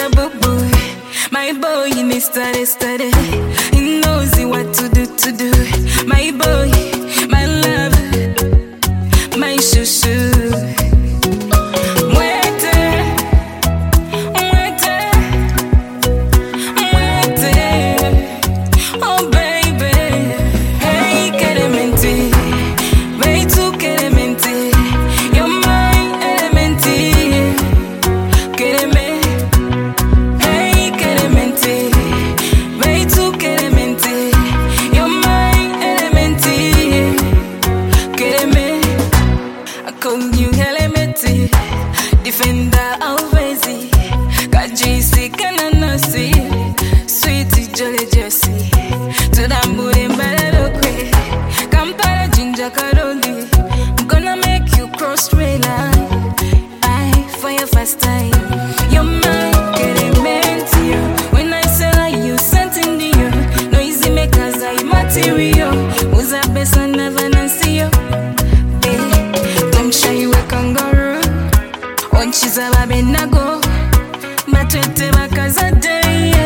boo boy. My boy, he needs study. He knows what to do. My boy, my love, my shoo. You elementi defender always kajisi kana nasi sweet jolly Jessie to dambure mbalalo kwe Kampala Jinja Karoli. I'm gonna make you cross straight line. I for your first time. You're my elementi. When I say like you sent in the air, noisy makers I material. Who's a best I never see you. Kangaroo, on chizaba benago, matete bakazade.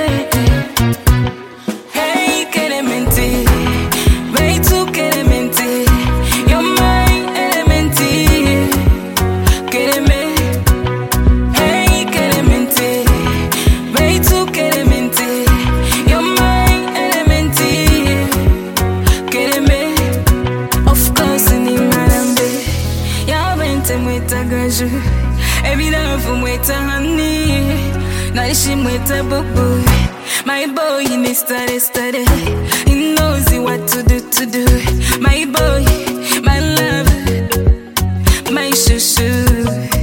Hey, Kelementi, way too Kelementi, you're my elementi. Keleme, hey Kelementi, way too Kelementi, you're my elementi. Keleme, of course in Malambe. Mweta graju, evident mweta honey. Narishi mweta boo boy. My boy, he needs study. He knows what to do. My boy, my love, my shoo.